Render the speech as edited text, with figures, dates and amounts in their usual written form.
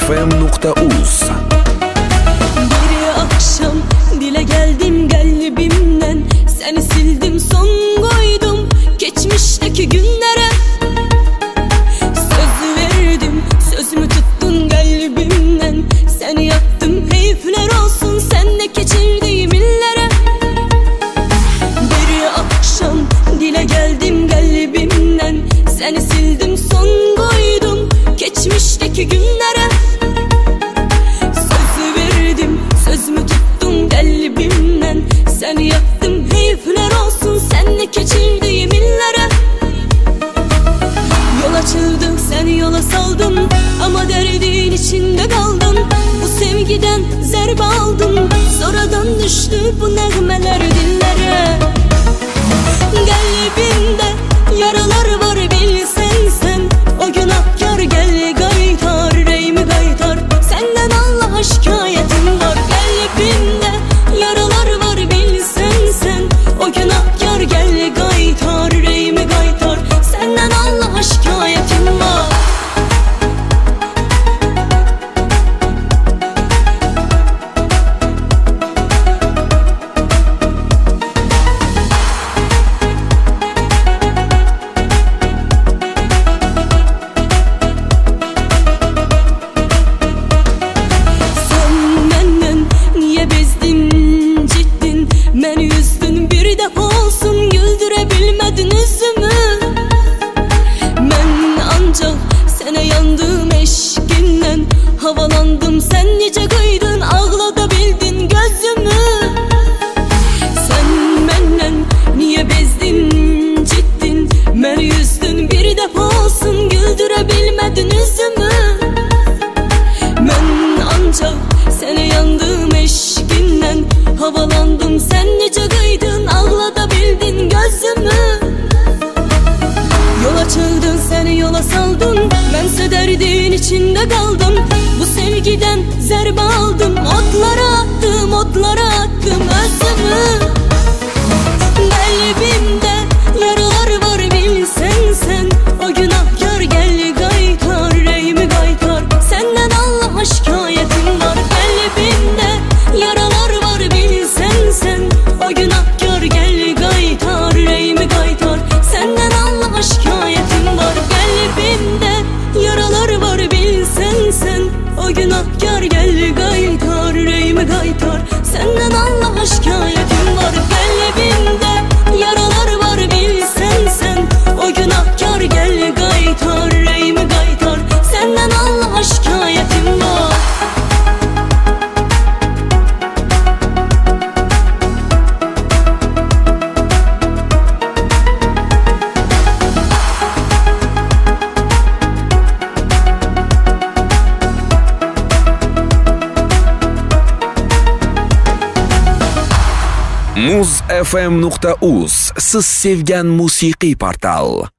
muzfm.uz. Bir akşam dile geldim kalbimden, seni sildim son koydum geçmişteki günlere. Söz verdim, sözümü tuttun kalbimden, seni yaktım keyifler olsun senle geçirdiğim illere. Bir akşam dile geldim kalbimden, seni sildim son koydum geçmişteki günlere. Söz verdim, sözümü tuttum kalbimden, seni yaktım keyifler olsun senle geçirdiğim illere. Yol açıldı, seni yola saldım ama derdin içinde kaldım. Bu sevgiden zerbe aldım, sonradan düştü bu nağmeler dillere. Kalbimde yaralar var bilsen sen, o günahkar gel gaytar, reymi gaytar, senden Allah'a şikayetim var. Kalbimde yaralar var bilsen sen, o günahkar gel gaytar, reymi gaytar, senden Allah'a şikayetim var. Havalandım, sen nice kıydın, ağlatabildin gözümü. Sen benden niye bezdin cidden, beni üzdün bir defa olsun, güldürebilmedin yüzümü. Ben ancak seni yandım eşkinden, havalandım, sen nice kıydın, ağlatabildin gözümü. Yol açıldın, seni yola saldım, bense derdin içinde kaldım. Bu sevgiden zerbe aldım, otlara attım, otlara attım özümü. Kalbimde yaralar var bilsen sen, o günahkar gel gaytar, reymi gaytar, senden Allah'a şikayetim var. Kalbimde yaralar var bilsen sen, o günahkar gel gaytar, reymi gaytar, senden Allah'a şikayetim var. Kalbimde yaralar var bilsen sen, o günahkar gel gaytar, reymi gaytar, senden Allah'a şikayetim var. Kalbimde yaralar var bilsen sen, o günahkar gel gaytar, reymi gaytar, senden Allah'a şikayetim var. muzfm.uz, siz sevgan musiqiy portal.